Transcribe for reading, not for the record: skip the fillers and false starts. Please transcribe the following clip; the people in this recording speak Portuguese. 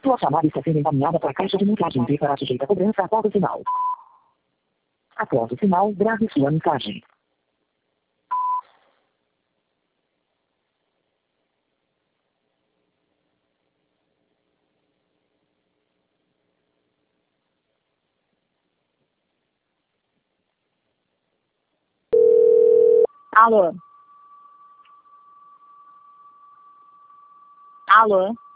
Sua chamada está sendo encaminhada para a caixa de mensagem e será sujeita a cobrança após o sinal. Após o sinal, grave sua mensagem. Alô? Alô?